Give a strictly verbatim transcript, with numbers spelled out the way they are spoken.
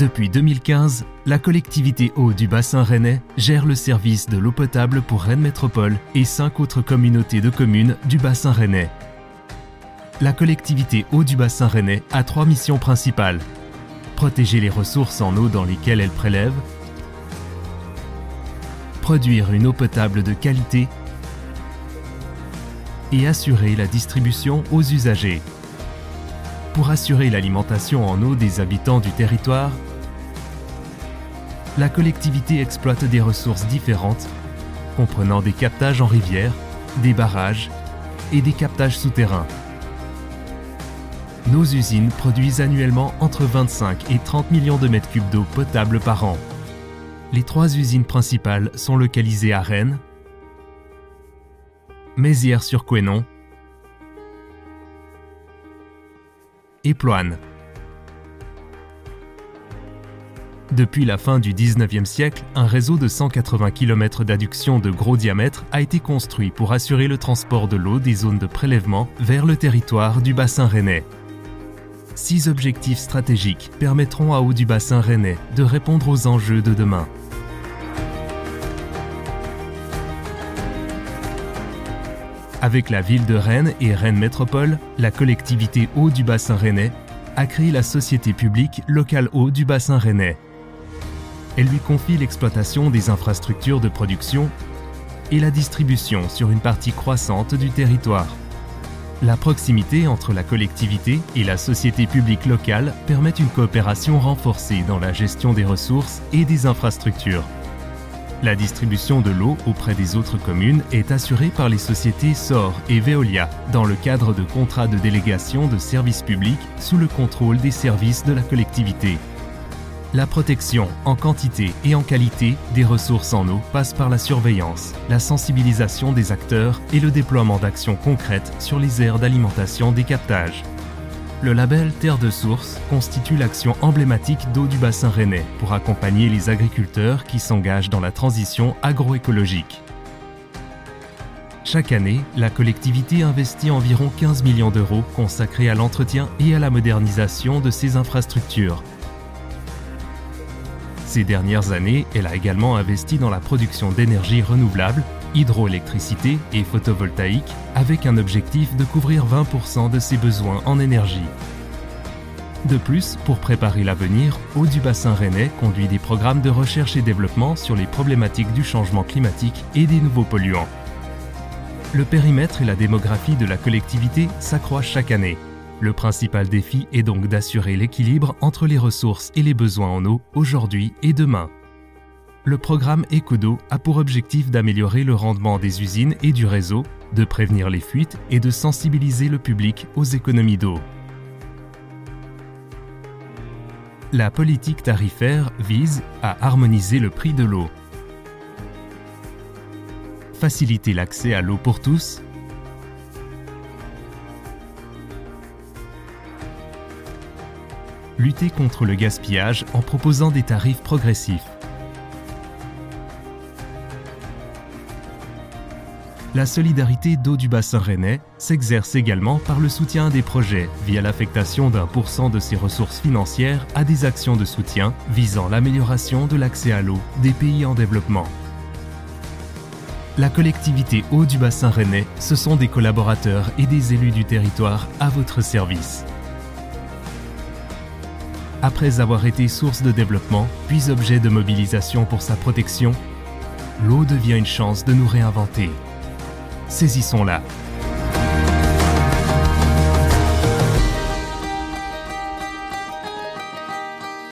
Depuis deux mille quinze, la collectivité eau du bassin rennais gère le service de l'eau potable pour Rennes Métropole et cinq autres communautés de communes du bassin rennais. La collectivité eau du bassin rennais a trois missions principales. Protéger les ressources en eau dans lesquelles elle prélève, produire une eau potable de qualité et assurer la distribution aux usagers. Pour assurer l'alimentation en eau des habitants du territoire, la collectivité exploite des ressources différentes, comprenant des captages en rivière, des barrages et des captages souterrains. Nos usines produisent annuellement entre vingt-cinq et trente millions de mètres cubes d'eau potable par an. Les trois usines principales sont localisées à Rennes, Mézières-sur-Couesnon et Ploanne. Depuis la fin du dix-neuvième siècle, un réseau de cent quatre-vingts kilomètres d'adduction de gros diamètre a été construit pour assurer le transport de l'eau des zones de prélèvement vers le territoire du bassin rennais. Six objectifs stratégiques permettront à Eau du bassin rennais de répondre aux enjeux de demain. Avec la ville de Rennes et Rennes Métropole, la collectivité eau du bassin rennais a créé la société publique Local Eau du bassin rennais. Elle lui confie l'exploitation des infrastructures de production et la distribution sur une partie croissante du territoire. La proximité entre la collectivité et la société publique locale permet une coopération renforcée dans la gestion des ressources et des infrastructures. La distribution de l'eau auprès des autres communes est assurée par les sociétés S O R et Veolia dans le cadre de contrats de délégation de services publics sous le contrôle des services de la collectivité. La protection en quantité et en qualité des ressources en eau passe par la surveillance, la sensibilisation des acteurs et le déploiement d'actions concrètes sur les aires d'alimentation des captages. Le label Terre de Source constitue l'action emblématique d'eau du bassin rennais pour accompagner les agriculteurs qui s'engagent dans la transition agroécologique. Chaque année, la collectivité investit environ quinze millions d'euros consacrés à l'entretien et à la modernisation de ses infrastructures. Ces dernières années, elle a également investi dans la production d'énergie renouvelable, hydroélectricité et photovoltaïque, avec un objectif de couvrir vingt pour cent de ses besoins en énergie. De plus, pour préparer l'avenir, Eau du bassin rennais conduit des programmes de recherche et développement sur les problématiques du changement climatique et des nouveaux polluants. Le périmètre et la démographie de la collectivité s'accroissent chaque année. Le principal défi est donc d'assurer l'équilibre entre les ressources et les besoins en eau aujourd'hui et demain. Le programme Éco-d'eau a pour objectif d'améliorer le rendement des usines et du réseau, de prévenir les fuites et de sensibiliser le public aux économies d'eau. La politique tarifaire vise à harmoniser le prix de l'eau, faciliter l'accès à l'eau pour tous, lutter contre le gaspillage en proposant des tarifs progressifs. La solidarité d'eau du bassin rennais s'exerce également par le soutien à des projets via l'affectation d'un pour cent de ses ressources financières à des actions de soutien visant l'amélioration de l'accès à l'eau des pays en développement. La collectivité eau du bassin rennais, ce sont des collaborateurs et des élus du territoire à votre service. Après avoir été source de développement, puis objet de mobilisation pour sa protection, l'eau devient une chance de nous réinventer. Saisissons-la.